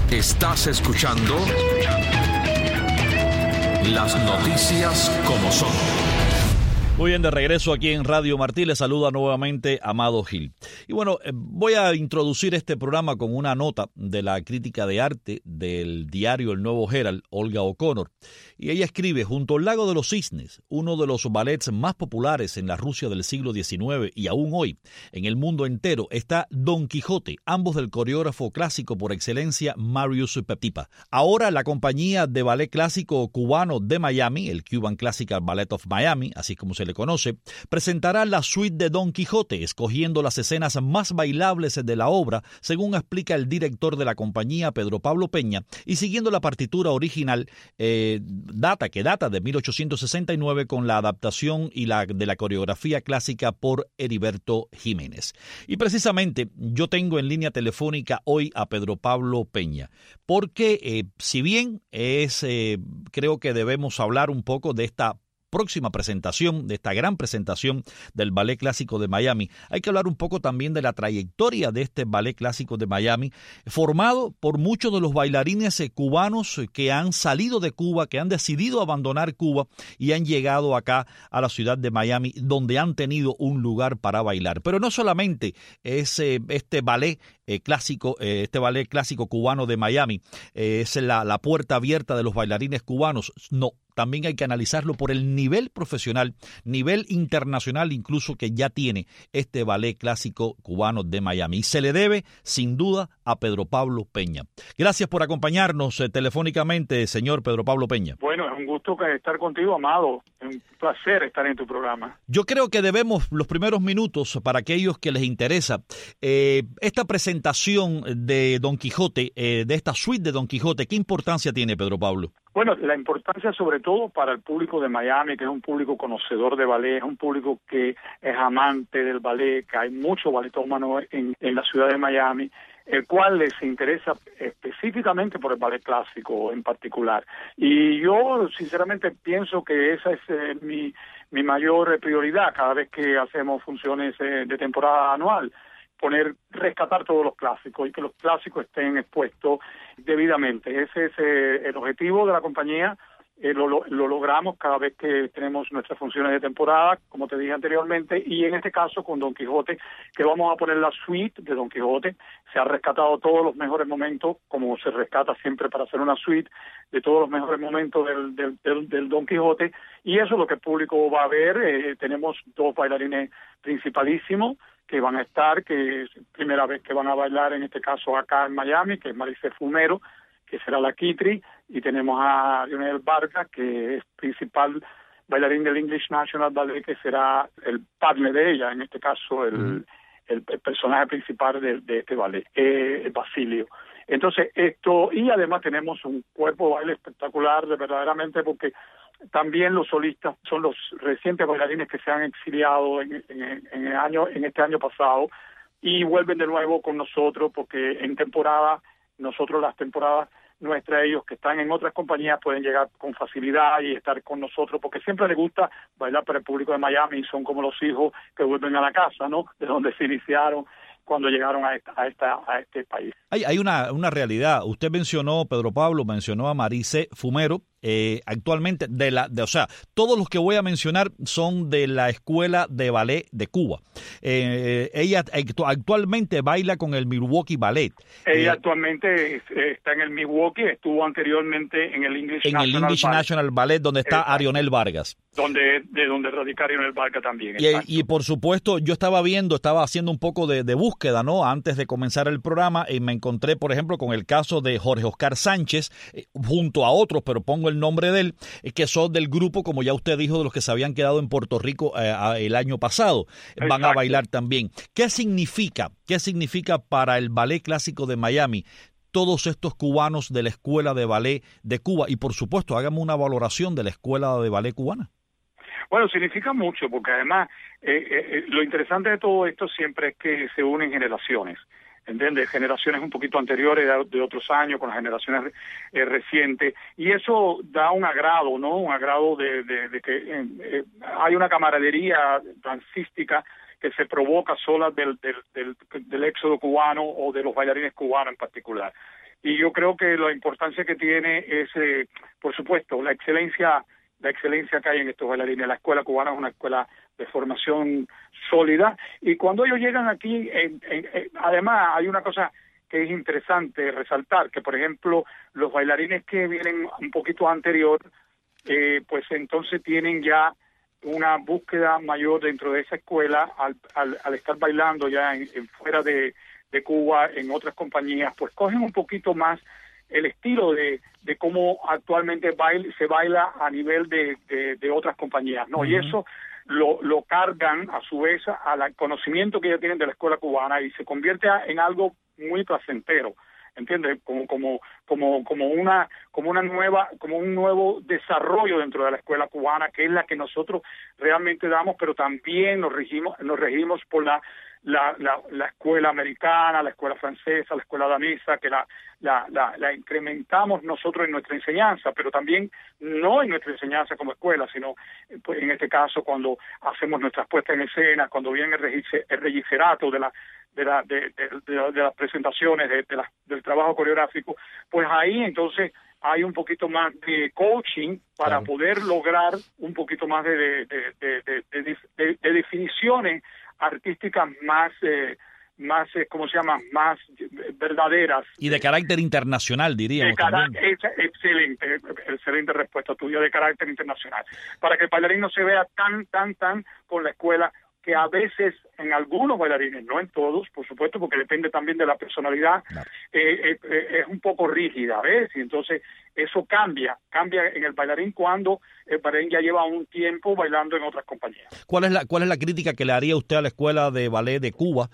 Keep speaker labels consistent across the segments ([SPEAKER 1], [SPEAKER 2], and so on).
[SPEAKER 1] Estás escuchando las noticias como son.
[SPEAKER 2] Muy bien, de regreso aquí en Radio Martí, le saluda nuevamente Amado Gil. Y bueno, voy a introducir este programa con una nota de la crítica de arte del diario El Nuevo Herald, Olga O'Connor. Y ella escribe: junto al Lago de los Cisnes, uno de los ballets más populares en la Rusia del siglo XIX y aún hoy en el mundo entero, está Don Quijote, ambos del coreógrafo clásico por excelencia Marius Petipa. Ahora la compañía de ballet clásico cubano de Miami, el Cuban Classical Ballet of Miami, así como se le conoce, presentará la suite de Don Quijote, escogiendo las escenas más bailables de la obra, según explica el director de la compañía, Pedro Pablo Peña, y siguiendo la partitura original, que data de 1869, con la adaptación de la coreografía clásica por Heriberto Jiménez. Y precisamente yo tengo en línea telefónica hoy a Pedro Pablo Peña, porque si bien creo que debemos hablar un poco de esta próxima presentación, de esta gran presentación del Ballet Clásico de Miami, hay que hablar un poco también de la trayectoria de este Ballet Clásico de Miami, formado por muchos de los bailarines cubanos que han salido de Cuba, que han decidido abandonar Cuba y han llegado acá a la ciudad de Miami, donde han tenido un lugar para bailar. Pero no solamente es este ballet clásico cubano de Miami, es la puerta abierta de los bailarines cubanos. No, también hay que analizarlo por el nivel profesional, nivel internacional incluso, que ya tiene este ballet clásico cubano de Miami. Y se le debe, sin duda, a Pedro Pablo Peña. Gracias por acompañarnos telefónicamente, señor Pedro Pablo Peña.
[SPEAKER 3] Bueno, es un gusto estar contigo, Amado. Es un placer estar en tu programa.
[SPEAKER 2] Yo creo que debemos los primeros minutos, para aquellos que les interesa, esta presentación de Don Quijote, de esta suite de Don Quijote, ¿qué importancia tiene, Pedro Pablo?
[SPEAKER 3] Bueno, la importancia sobre todo para el público de Miami, que es un público conocedor de ballet, es un público que es amante del ballet, que hay mucho balletómano en la ciudad de Miami, el cual les interesa específicamente por el ballet clásico en particular. Y yo sinceramente pienso que esa es mi mayor prioridad cada vez que hacemos funciones de temporada anual. Rescatar todos los clásicos y que los clásicos estén expuestos debidamente. Ese es el objetivo de la compañía. Lo logramos cada vez que tenemos nuestras funciones de temporada, como te dije anteriormente, y en este caso con Don Quijote, que vamos a poner la suite de Don Quijote. Se ha rescatado todos los mejores momentos, como se rescata siempre para hacer una suite, de todos los mejores momentos del Don Quijote, y eso es lo que el público va a ver. Tenemos dos bailarines principalísimos que van a estar, que es primera vez que van a bailar en este caso acá en Miami, que es Maricé Fumero, que será la Kitri, y tenemos a Lionel Vargas, que es principal bailarín del English National Ballet, que será el partner de ella, en este caso el personaje principal de este ballet, Basilio. Entonces y además tenemos un cuerpo de baile espectacular, verdaderamente, porque también los solistas son los recientes bailarines que se han exiliado en este año pasado y vuelven de nuevo con nosotros, porque en temporada, nosotros las temporadas nuestras, ellos que están en otras compañías pueden llegar con facilidad y estar con nosotros, porque siempre les gusta bailar para el público de Miami, y son como los hijos que vuelven a la casa, ¿no?, de donde se iniciaron cuando llegaron a este país.
[SPEAKER 2] Hay una realidad. Usted mencionó, Pedro Pablo, mencionó a Maricé Fumero. Actualmente, o sea, todos los que voy a mencionar son de la Escuela de Ballet de Cuba. Ella actualmente baila con el Milwaukee Ballet.
[SPEAKER 3] Ella actualmente está en el Milwaukee, estuvo anteriormente en el English
[SPEAKER 2] National Ballet, donde está Arionel Vargas.
[SPEAKER 3] De donde radica Arionel Vargas también.
[SPEAKER 2] Y por supuesto, yo estaba haciendo un poco de búsqueda, ¿no?, antes de comenzar el programa, y me encontré, por ejemplo, con el caso de Jorge Oscar Sánchez, junto a otros, pero pongo el nombre de él, que son del grupo, como ya usted dijo, de los que se habían quedado en Puerto Rico el año pasado. Exacto. Van a bailar también. ¿Qué significa para el Ballet Clásico de Miami todos estos cubanos de la Escuela de Ballet de Cuba? Y por supuesto, hágame una valoración de la Escuela de Ballet cubana.
[SPEAKER 3] Bueno, significa mucho, porque además lo interesante de todo esto siempre es que se unen generaciones. ¿Entiendes? Generaciones un poquito anteriores de otros años con las generaciones recientes, y eso da un agrado, ¿no? Un agrado de que hay una camaradería dancística que se provoca sola del éxodo cubano o de los bailarines cubanos en particular. y yo creo que la importancia que tiene es, por supuesto, la excelencia que hay en estos bailarines. La escuela cubana es una escuela de formación sólida, y cuando ellos llegan aquí, además hay una cosa que es interesante resaltar, que por ejemplo los bailarines que vienen un poquito anterior, pues entonces tienen ya una búsqueda mayor dentro de esa escuela al estar bailando ya en fuera de Cuba, en otras compañías, pues cogen un poquito más el estilo de cómo actualmente se baila a nivel de otras compañías, ¿no? Uh-huh. Y eso lo cargan a su vez al conocimiento que ya tienen de la escuela cubana, y se convierte en algo muy placentero, ¿entiendes? Como un nuevo desarrollo dentro de la escuela cubana, que es la que nosotros realmente damos, pero también nos regimos por la escuela americana, la escuela francesa, la escuela danesa, que la incrementamos nosotros en nuestra enseñanza, pero también no en nuestra enseñanza como escuela, sino pues, en este caso cuando hacemos nuestras puestas en escena, cuando viene el registerato de las presentaciones, del trabajo coreográfico, pues ahí entonces hay un poquito más de coaching para poder lograr un poquito más de definiciones artísticas más ¿cómo se llama? Más verdaderas.
[SPEAKER 2] Y de carácter internacional, diríamos también.
[SPEAKER 3] Excelente respuesta tuya, de carácter internacional. Para que el bailarín no se vea tan con la escuela, que a veces en algunos bailarines, no en todos, por supuesto, porque depende también de la personalidad, claro, es un poco rígida, ¿ves? Y entonces eso cambia en el bailarín cuando el bailarín ya lleva un tiempo bailando en otras compañías.
[SPEAKER 2] ¿Cuál es la crítica que le haría usted a la Escuela de Ballet de Cuba,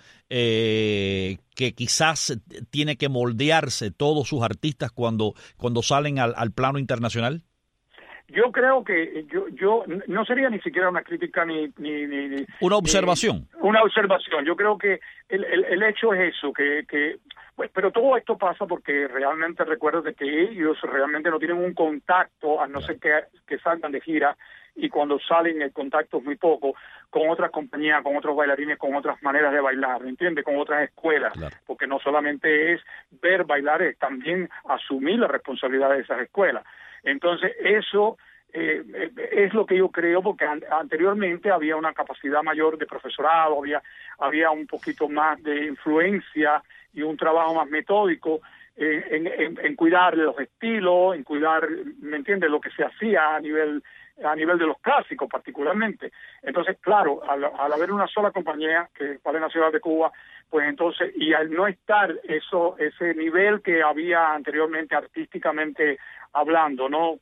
[SPEAKER 2] que quizás tiene que moldearse todos sus artistas cuando salen al plano internacional?
[SPEAKER 3] Yo creo que yo no sería ni siquiera una crítica ni
[SPEAKER 2] una observación.
[SPEAKER 3] Una observación. Yo creo que el hecho es eso, que pues, pero todo esto pasa porque realmente recuerdo de que ellos realmente no tienen un contacto, a no ser que salgan de gira, y cuando salen el contacto es muy poco, con otras compañías, con otros bailarines, con otras maneras de bailar, ¿entiendes? Con otras escuelas, claro, porque no solamente es ver bailar, es también asumir la responsabilidad de esas escuelas. Entonces eso es lo que yo creo, porque anteriormente había una capacidad mayor de profesorado, había un poquito más de influencia y un trabajo más metódico en cuidar los estilos, en cuidar, ¿me entiendes?, lo que se hacía a nivel de los clásicos particularmente. Entonces, claro, al haber una sola compañía que vale en la ciudad de Cuba, pues entonces, y al no estar ese nivel que había anteriormente artísticamente hablando, ¿no?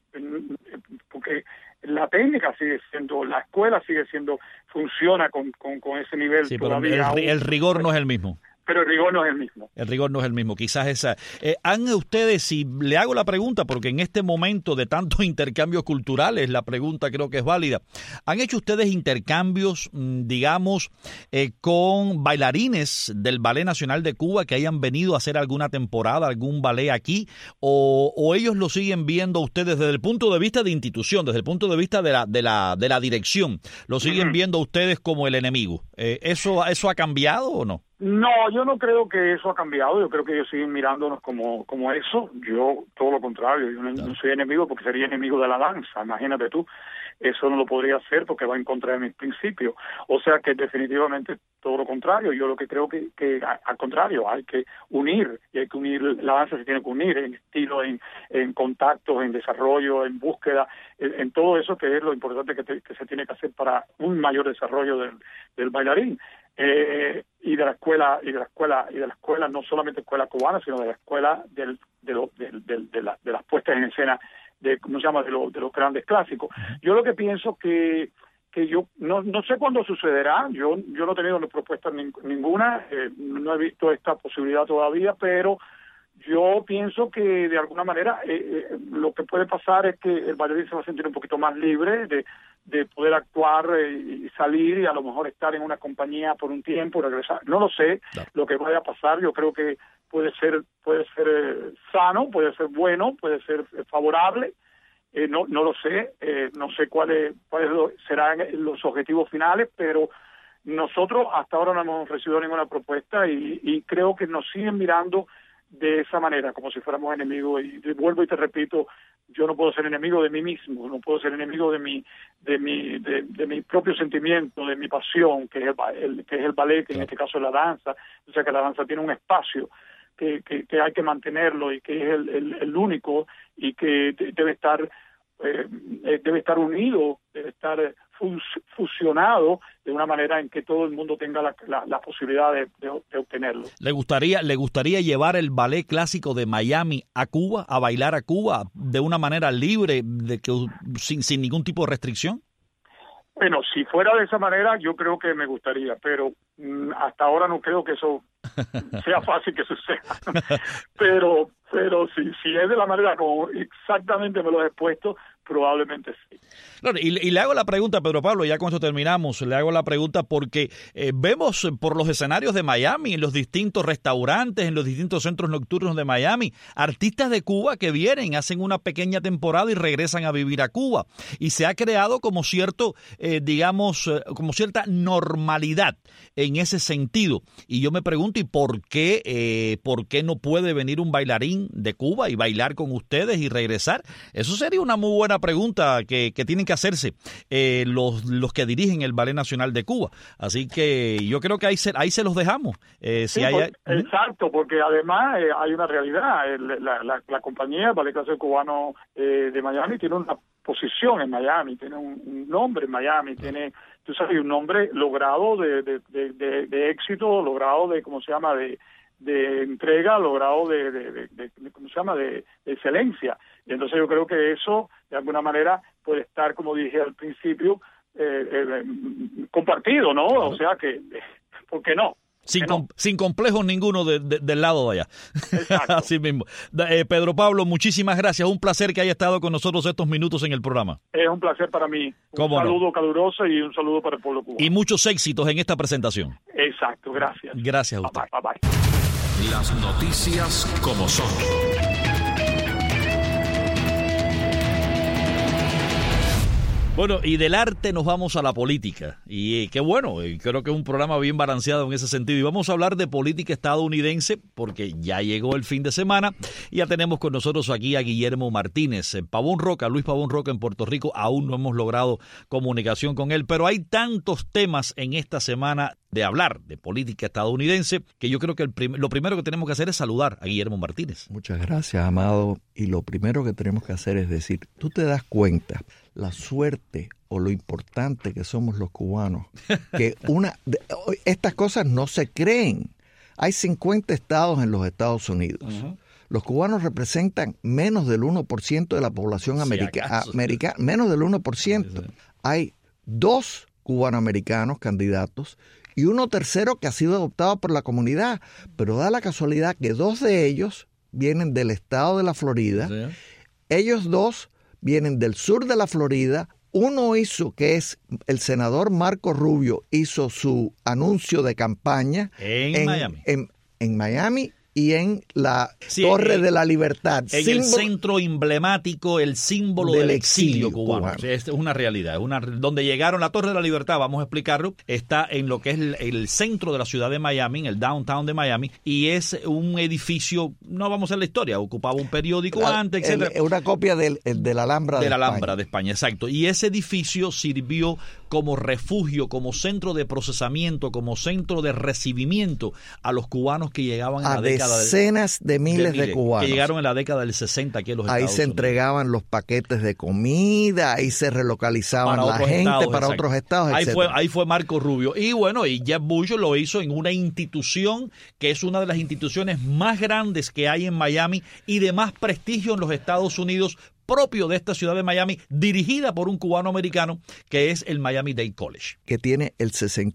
[SPEAKER 3] Porque la técnica sigue siendo, la escuela sigue siendo, funciona con ese nivel, sí, todavía.
[SPEAKER 2] Pero el rigor no es el mismo.
[SPEAKER 3] Pero el rigor no es el mismo.
[SPEAKER 2] El rigor no es el mismo, quizás esa. ¿Han ustedes, si le hago la pregunta, porque en este momento de tantos intercambios culturales, la pregunta creo que es válida, ¿han hecho ustedes intercambios, digamos, con bailarines del Ballet Nacional de Cuba que hayan venido a hacer alguna temporada, algún ballet aquí, o ellos lo siguen viendo ustedes desde el punto de vista de institución, desde el punto de vista de la dirección, lo siguen viendo ustedes como el enemigo? ¿Eso ha cambiado o no?
[SPEAKER 3] No, yo no creo que eso ha cambiado. Yo creo que ellos siguen mirándonos como eso. Yo, todo lo contrario, yo no soy enemigo, porque sería enemigo de la danza. Imagínate tú, eso no lo podría hacer porque va en contra de mis principios. O sea que definitivamente todo lo contrario. Yo lo que creo que al contrario, hay que unir, y hay que unir, la danza se tiene que unir en estilo, en contactos, en desarrollo, en búsqueda, en todo eso, que es lo importante que se tiene que hacer para un mayor desarrollo del bailarín. Y de la escuela, no solamente escuela cubana, sino de la escuela de las puestas en escena, ¿cómo se llama?, de los grandes clásicos. Yo lo que pienso que yo no sé cuándo sucederá. Yo no he tenido propuesta ninguna, no he visto esta posibilidad todavía, pero yo pienso que de alguna manera lo que puede pasar es que el bailarín se va a sentir un poquito más libre de poder actuar y salir, y a lo mejor estar en una compañía por un tiempo, regresar. No lo sé, lo que vaya a pasar. Yo creo que puede ser sano, puede ser bueno, puede ser favorable. No lo sé, no sé cuáles serán los objetivos finales, pero nosotros hasta ahora no hemos recibido ninguna propuesta, y creo que nos siguen mirando de esa manera, como si fuéramos enemigos. Y vuelvo y te repito, yo no puedo ser enemigo de mí mismo, no puedo ser enemigo de mi propio sentimiento, de mi pasión, que es el ballet, que en este caso es la danza. O sea que la danza tiene un espacio que hay que mantenerlo y que es el único, y que debe estar unido, debe estar fusionado de una manera en que todo el mundo tenga la posibilidad de obtenerlo.
[SPEAKER 2] ¿Le gustaría llevar el ballet clásico de Miami a Cuba, a bailar a Cuba de una manera libre, sin ningún tipo de restricción?
[SPEAKER 3] Bueno, si fuera de esa manera, yo creo que me gustaría, pero hasta ahora no creo que eso sea fácil que suceda. pero si es de la manera como exactamente me lo he expuesto, probablemente sí.
[SPEAKER 2] Claro, y le hago la pregunta, Pedro Pablo, ya con esto terminamos, le hago la pregunta porque vemos por los escenarios de Miami, en los distintos restaurantes, en los distintos centros nocturnos de Miami, artistas de Cuba que vienen, hacen una pequeña temporada y regresan a vivir a Cuba. Y se ha creado como cierto, como cierta normalidad en ese sentido. Y yo me pregunto, ¿y por qué no puede venir un bailarín de Cuba y bailar con ustedes y regresar? Eso sería una muy buena pregunta que tienen que hacerse los que dirigen el Ballet Nacional de Cuba. Así que yo creo que ahí se los dejamos.
[SPEAKER 3] Exacto, porque además hay una realidad. La compañía Ballet Clásico Cubano de Miami tiene una posición en Miami, tiene un nombre en Miami, tiene, tú sabes, un nombre logrado de éxito, logrado de, ¿cómo se llama?, de entrega, logrado ¿cómo se llama?, de excelencia. Y entonces yo creo que eso, de alguna manera, puede estar, como dije al principio, compartido, ¿no? O sea que, ¿por qué no?
[SPEAKER 2] Sin complejos ninguno del lado de allá.
[SPEAKER 3] Exacto.
[SPEAKER 2] Así mismo. Pedro Pablo, muchísimas gracias. Un placer que haya estado con nosotros estos minutos en el programa.
[SPEAKER 3] Es un placer para mí. Un saludo caluroso y un saludo para el pueblo cubano.
[SPEAKER 2] Y muchos éxitos en esta presentación.
[SPEAKER 3] Exacto, gracias.
[SPEAKER 2] Gracias a usted.
[SPEAKER 3] Bye, bye, bye.
[SPEAKER 1] Las noticias como son.
[SPEAKER 2] Bueno, y del arte nos vamos a la política. Y qué bueno, creo que es un programa bien balanceado en ese sentido. Y vamos a hablar de política estadounidense porque ya llegó el fin de semana. Y ya tenemos con nosotros aquí a Guillermo Martínez. Luis Pavón Roca en Puerto Rico. Aún no hemos logrado comunicación con él. Pero hay tantos temas en esta semana de hablar de política estadounidense que yo creo que lo primero que tenemos que hacer es saludar a Guillermo Martínez.
[SPEAKER 4] Muchas gracias, Amado. Y lo primero que tenemos que hacer es decir, tú te das cuenta la suerte o lo importante que somos los cubanos, que estas cosas no se creen. Hay 50 estados en los Estados Unidos. Uh-huh. Los cubanos representan menos del 1% de la población americana, menos del 1%. Sí. Hay 2 cubanoamericanos candidatos y uno tercero que ha sido adoptado por la comunidad, pero da la casualidad que 2 de ellos vienen del estado de la Florida. Sí. Ellos 2 vienen del sur de la Florida. Uno que es el senador Marco Rubio, hizo su anuncio de campaña en Miami. En Miami y en la Torre de la Libertad.
[SPEAKER 2] En el centro emblemático, el símbolo del exilio cubano. Sí, es una realidad. Donde llegaron la Torre de la Libertad, vamos a explicarlo, está en lo que es el centro de la ciudad de Miami, en el downtown de Miami, y es un edificio, no vamos a hacer la historia, ocupaba un periódico antes, etc.
[SPEAKER 4] Una copia del Alhambra de España.
[SPEAKER 2] Alhambra de España, exacto. Y ese edificio sirvió como refugio, como centro de procesamiento, como centro de recibimiento a los cubanos que llegaban en la década
[SPEAKER 4] decenas de miles de cubanos
[SPEAKER 2] que llegaron en la década del 60 aquí en los Estados Unidos.
[SPEAKER 4] Ahí se entregaban los paquetes de comida, ahí se relocalizaban la gente para otros estados,
[SPEAKER 2] ahí fue Marco Rubio. Y bueno, y Jeb Bush lo hizo en una institución que es una de las instituciones más grandes que hay en Miami y de más prestigio en los Estados Unidos, propio de esta ciudad de Miami, dirigida por un cubano americano que es el Miami-Dade College.
[SPEAKER 4] Que tiene el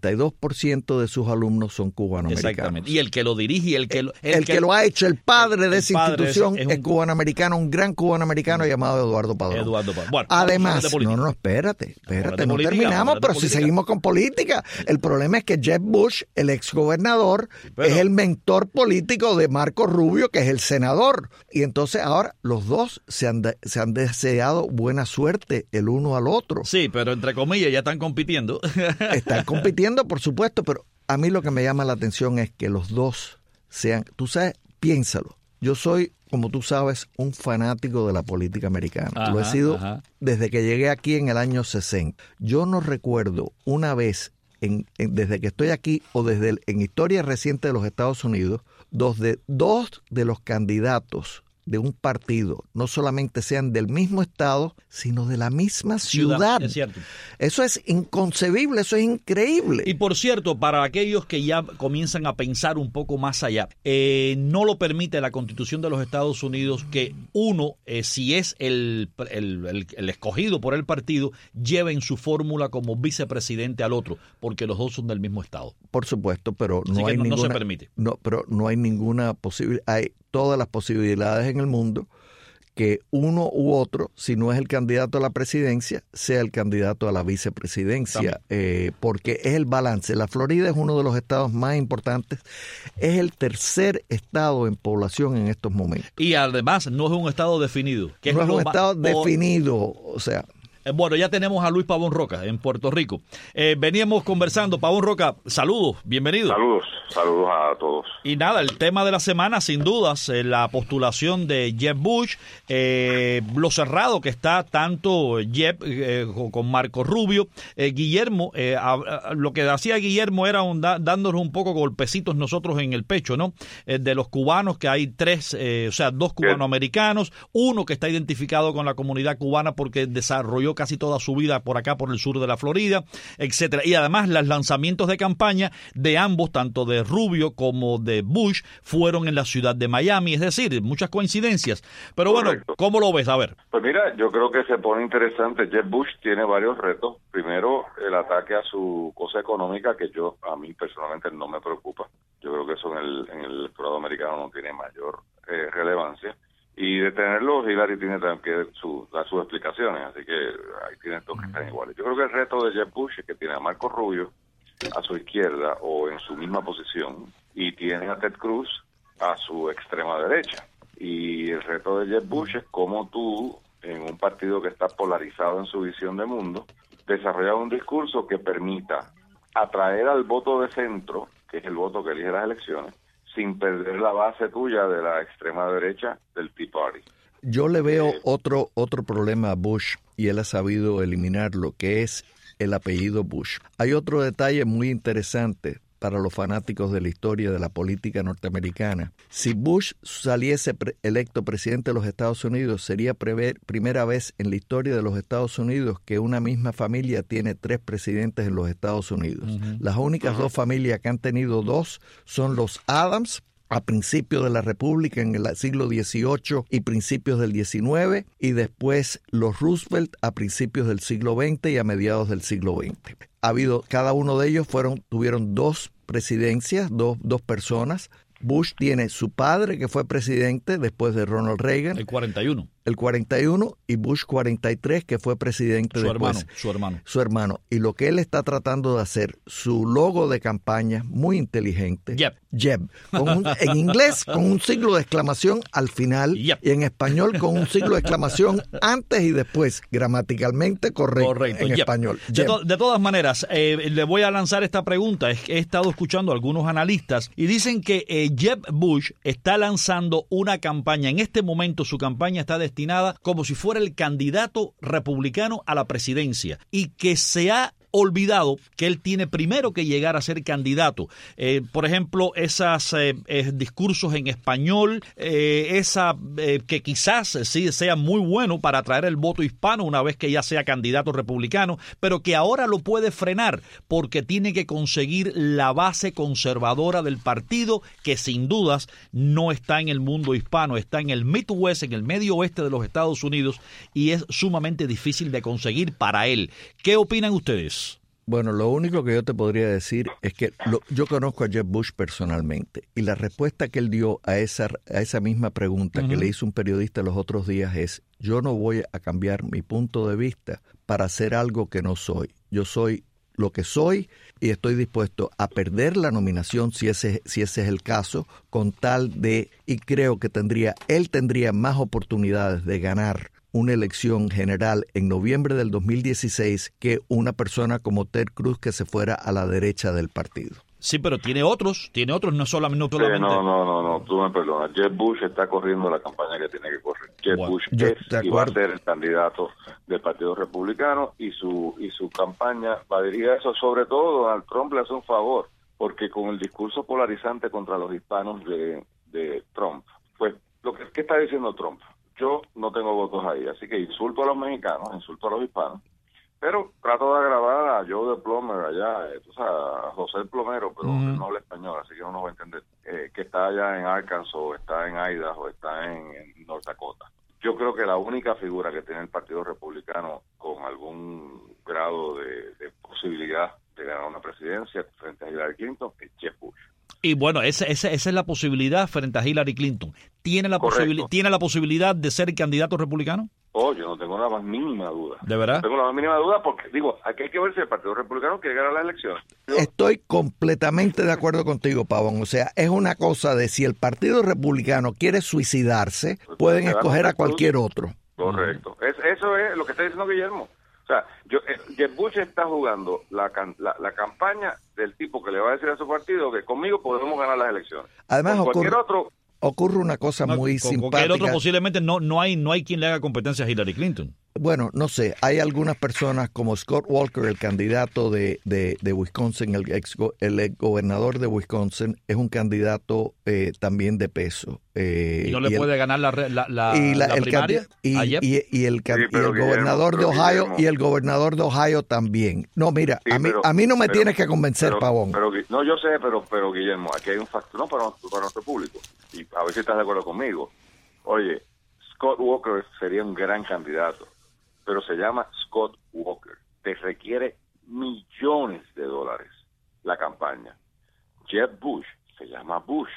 [SPEAKER 4] 62% de sus alumnos son cubanoamericanos.
[SPEAKER 2] Exactamente. Y el que lo dirige, el que
[SPEAKER 4] lo ha hecho, el padre de esa institución es cubanoamericano, un gran cubanoamericano llamado Eduardo Padrón. Bueno, además, espérate, no terminamos, pero si seguimos con política. El problema es que Jeb Bush, el exgobernador, es el mentor político de Marco Rubio, que es el senador. Y entonces ahora los dos se han deseado buena suerte el uno al otro.
[SPEAKER 2] Sí, pero entre comillas ya están compitiendo.
[SPEAKER 4] Están compitiendo, por supuesto, pero a mí lo que me llama la atención es que los dos sean, tú sabes, piénsalo, yo soy, como tú sabes, un fanático de la política americana. Lo he sido desde que llegué aquí en el año 60. Yo no recuerdo una vez, desde que estoy aquí o en historia reciente de los Estados Unidos, dos de los candidatos de un partido no solamente sean del mismo estado, sino de la misma ciudad.
[SPEAKER 2] Es cierto.
[SPEAKER 4] Eso es inconcebible, eso es increíble.
[SPEAKER 2] Y por cierto, para aquellos que ya comienzan a pensar un poco más allá, no lo permite la Constitución de los Estados Unidos que uno, si es el escogido por el partido, lleve en su fórmula como vicepresidente al otro, porque los dos son del mismo estado.
[SPEAKER 4] Por supuesto, pero
[SPEAKER 2] no se permite.
[SPEAKER 4] No, pero no hay ninguna posibilidad. Hay todas las posibilidades en el mundo que uno u otro, si no es el candidato a la presidencia, sea el candidato a la vicepresidencia, porque es el balance. La Florida es uno de los estados más importantes, es el tercer estado en población en estos momentos.
[SPEAKER 2] Y además no es un estado definido.
[SPEAKER 4] No es un estado definido, o sea...
[SPEAKER 2] Bueno, ya tenemos a Luis Pavón Roca en Puerto Rico. Veníamos conversando. Pavón Roca, saludos, bienvenido.
[SPEAKER 5] Saludos a todos.
[SPEAKER 2] Y nada, el tema de la semana, sin dudas, la postulación de Jeb Bush, lo cerrado que está tanto Jeb con Marco Rubio. Guillermo, lo que hacía Guillermo era dándonos un poco golpecitos nosotros en el pecho, ¿no? De los cubanos, que hay dos cubanoamericanos, uno que está identificado con la comunidad cubana porque desarrolló casi toda su vida por acá, por el sur de la Florida, etcétera. Y además los lanzamientos de campaña de ambos, tanto de Rubio como de Bush, fueron en la ciudad de Miami, es decir, muchas coincidencias. Pero
[SPEAKER 5] correcto.
[SPEAKER 2] Bueno, ¿cómo lo ves? A ver.
[SPEAKER 5] Pues mira, yo creo que se pone interesante. Jeb Bush tiene varios retos. Primero, el ataque a su cosa económica, que a mí personalmente no me preocupa. Yo creo que eso en el electorado americano no tiene mayor relevancia. Y de tenerlo, Hillary tiene también que dar sus explicaciones, así que ahí tienen dos que están iguales. Yo creo que el reto de Jeb Bush es que tiene a Marco Rubio a su izquierda o en su misma posición y tiene a Ted Cruz a su extrema derecha. Y el reto de Jeb Bush es cómo tú, en un partido que está polarizado en su visión de mundo, desarrollar un discurso que permita atraer al voto de centro, que es el voto que elige las elecciones, sin perder la base tuya de la extrema derecha del Tea Party.
[SPEAKER 4] Yo le veo otro problema a Bush, y él ha sabido eliminarlo, que es el apellido Bush. Hay otro detalle muy interesante para los fanáticos de la historia de la política norteamericana. Si Bush saliese electo presidente de los Estados Unidos, sería primera vez en la historia de los Estados Unidos que una misma familia tiene 3 presidentes en los Estados Unidos. Las únicas 2 familias que han tenido 2 son los Adams, a principios de la República en el siglo XVIII y principios del XIX, y después los Roosevelt a principios del siglo XX y a mediados del siglo XX. Cada uno de ellos tuvieron 2 presidencias, dos personas. Bush tiene su padre, que fue presidente después de Ronald Reagan.
[SPEAKER 2] El 41.
[SPEAKER 4] El 41, y Bush 43, que fue presidente después. Su hermano. Y lo que él está tratando de hacer, su logo de campaña, muy inteligente. Jeb. En inglés, con un signo de exclamación al final. Y en español, con un signo de exclamación antes y después. Gramaticalmente correcto. En español.
[SPEAKER 2] De todas maneras, le voy a lanzar esta pregunta. He estado escuchando a algunos analistas y dicen que Jeb Bush está lanzando una campaña. En este momento su campaña está destinada como si fuera el candidato republicano a la presidencia, y que se ha olvidado que él tiene primero que llegar a ser candidato. Por ejemplo, esos discursos en español, que quizás sí sea muy bueno para atraer el voto hispano una vez que ya sea candidato republicano, pero que ahora lo puede frenar porque tiene que conseguir la base conservadora del partido, que sin dudas no está en el mundo hispano, está en el Midwest, en el medio oeste de los Estados Unidos, y es sumamente difícil de conseguir para él. ¿Qué opinan ustedes?
[SPEAKER 4] Bueno, lo único que yo te podría decir es que yo conozco a Jeb Bush personalmente, y la respuesta que él dio a esa misma pregunta que le hizo un periodista los otros días es: yo no voy a cambiar mi punto de vista para hacer algo que no soy. Yo soy lo que soy y estoy dispuesto a perder la nominación si ese es el caso, con tal de, y creo que él tendría más oportunidades de ganar una elección general en noviembre del 2016 que una persona como Ted Cruz, que se fuera a la derecha del partido.
[SPEAKER 2] Sí, pero tiene otros, no solamente...
[SPEAKER 5] No, tú me perdonas. Jeb Bush está corriendo la campaña que tiene que correr. Jeb Bush es y va a ser el candidato del Partido Republicano y su campaña va dirigida a eso. Sobre todo, Donald Trump le hace un favor, porque con el discurso polarizante contra los hispanos de Trump, pues, ¿qué está diciendo Trump? Yo no tengo votos ahí, así que insulto a los mexicanos, insulto a los hispanos, pero trato de agradar a Joe the Plumber allá, a José el Plomero, pero no habla español, así que no nos va a entender, que está allá en Arkansas, o está en Idaho, o está en North Dakota. Yo creo que la única figura que tiene el Partido Republicano con algún grado de posibilidad de ganar una presidencia frente a Hillary Clinton es Jeb Bush.
[SPEAKER 2] Y bueno, esa es la posibilidad frente a Hillary Clinton. ¿Tiene la posibilidad de ser candidato republicano?
[SPEAKER 5] Yo no tengo la más mínima duda.
[SPEAKER 2] ¿De verdad?
[SPEAKER 5] No tengo la más mínima duda porque, aquí hay que ver si el Partido Republicano quiere ganar las elecciones.
[SPEAKER 4] Estoy completamente de acuerdo contigo, Pavón. O sea, es una cosa de si el Partido Republicano quiere suicidarse, pueden escoger a cualquier otro.
[SPEAKER 5] Correcto. Eso es lo que está diciendo Guillermo. O sea, Jeb Bush está jugando la campaña del tipo que le va a decir a su partido que conmigo podemos ganar las elecciones.
[SPEAKER 4] Además, ocurre una cosa muy simpática. Con
[SPEAKER 2] cualquier otro posiblemente no hay quien le haga competencia a Hillary Clinton.
[SPEAKER 4] Bueno, no sé, hay algunas personas como Scott Walker, el candidato de Wisconsin, el ex gobernador de Wisconsin, es un candidato también de peso.
[SPEAKER 2] ¿Y no le puede ganar la primaria?
[SPEAKER 4] Y el gobernador de Ohio y el gobernador de Ohio también. No, mira, a mí no me tienes que convencer, Pavón.
[SPEAKER 5] No, yo sé, pero Guillermo, aquí hay un factor, no para nuestro público, y a ver si estás de acuerdo conmigo. Oye, Scott Walker sería un gran candidato, pero se llama Scott Walker. Te requiere millones de dólares la campaña. Jeb Bush se llama Bush.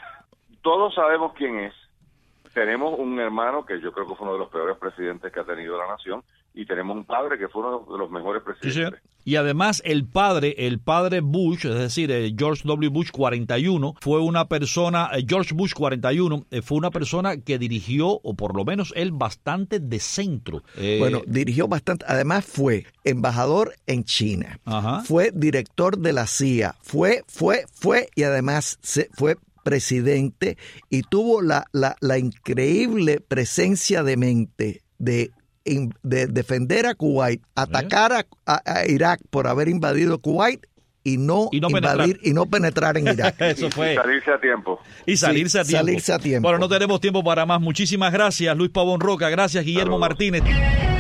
[SPEAKER 5] Todos sabemos quién es. Tenemos un hermano que yo creo que fue uno de los peores presidentes que ha tenido la nación, y tenemos un padre que fue uno de los mejores presidentes.
[SPEAKER 2] Sí, y además el padre Bush, es decir, George W. Bush 41, fue una persona, George Bush 41 fue una persona que dirigió, o por lo menos él, bastante de centro.
[SPEAKER 4] Bueno, dirigió bastante, además fue embajador en China, fue director de la CIA, fue y además fue presidente, y tuvo la increíble presencia de mente de defender a Kuwait, atacar a Irak por haber invadido Kuwait y no penetrar en Irak.
[SPEAKER 2] Eso fue.
[SPEAKER 5] Y salirse a tiempo.
[SPEAKER 4] Salirse a tiempo.
[SPEAKER 2] Bueno, no tenemos tiempo para más. Muchísimas gracias, Luis Pavón Roca. Gracias, Guillermo Martínez.